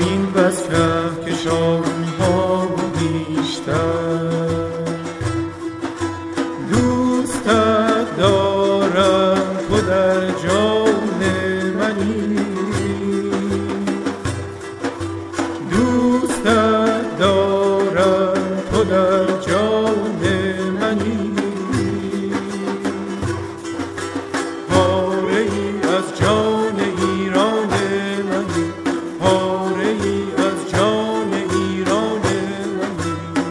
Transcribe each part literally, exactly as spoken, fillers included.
این بس ره کشان ها بیشتر. دوستت دارم تو در جان منی، دوستت دارم تو در جان منی. پاره ای از جان ایران منی، پاره ای از جان ایران منی.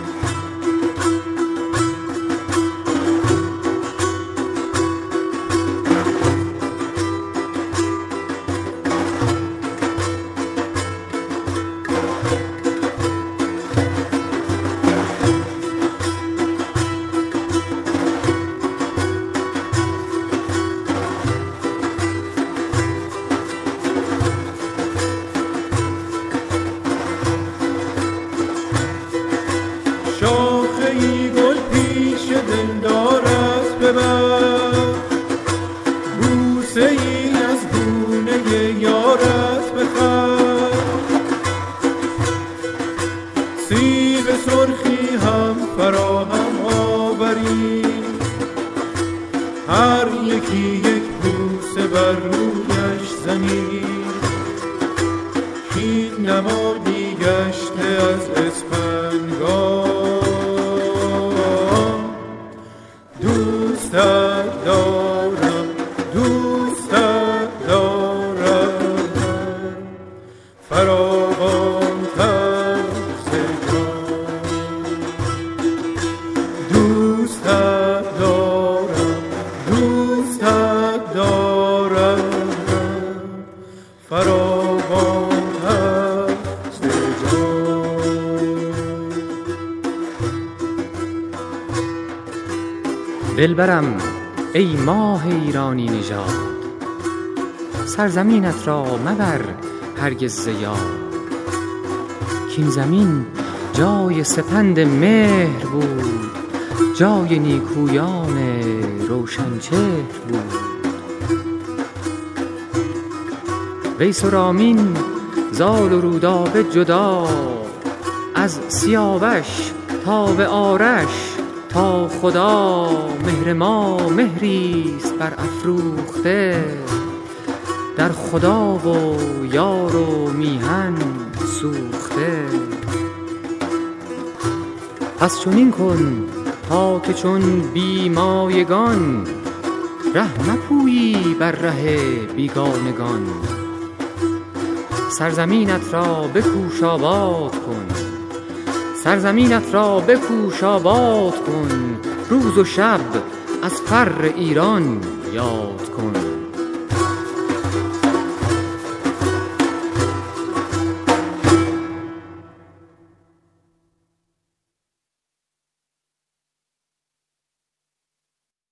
شاخه ای گل پیش دلدارت ببر، بوسه ای از گونه یارت بخر. سیب سرخی هم فراهم آوری، هر یکی یک بوسه بر رویش زنی. این نمادی گشته از اسفندیار، دوستت دارم، دوستت دارم، فراوان‌تر ز جان. دوستت دارم، دوستت دارم، فراوان‌تر ز جان. دلبرم ای ماه ایرانی نژاد، سرزمینت را مبر هرگز ز یاد. کاین زمین جای سپند مهر بود، جای نیکویان روشنچهر بود. ویس و رامین زال و رودابه جدا، از سیاوش تا به آرش تا خدا. مهر ما مهریست بر افروخته، در خدا و یار و میهن سوخته. پس چنین کن تا که چون بیمایگان، ره مپویی بر ره بیگانگان. سرزمینت را بکوش آباد کن، سرزمینت را بکوش آباد کن. روز و شب از فر ایران یاد کن.